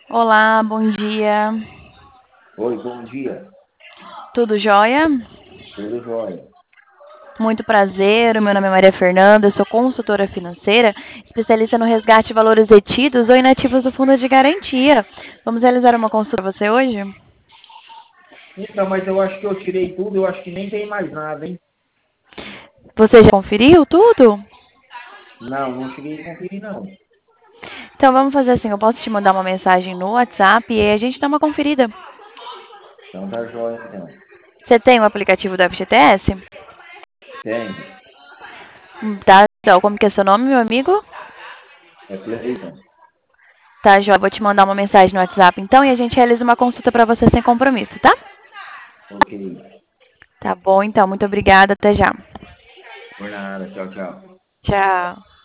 Olá, bom dia. Oi, bom dia. Tudo jóia? Tudo jóia. Muito prazer, o meu nome é Maria Fernanda, eu sou consultora financeira, especialista no resgate de valores retidos ou inativos do fundo de garantia. Vamos realizar uma consulta para você hoje? Então, mas eu acho que eu tirei tudo, eu acho que nem tem mais nada, hein? Você já conferiu tudo? Não cheguei a conferir, não. Então vamos fazer assim, eu posso te mandar uma mensagem no WhatsApp e aí a gente dá uma conferida. Então tá jóia, então. Você tem o aplicativo do FGTS? Tem. Tá, então, como que é seu nome, meu amigo? É Cleiton. Tá, Jó, vou te mandar uma mensagem no WhatsApp então e a gente realiza uma consulta para você sem compromisso, tá? Ok. Tá bom, então, muito obrigada, até já. Por nada. Tchau, tchau. Tchau.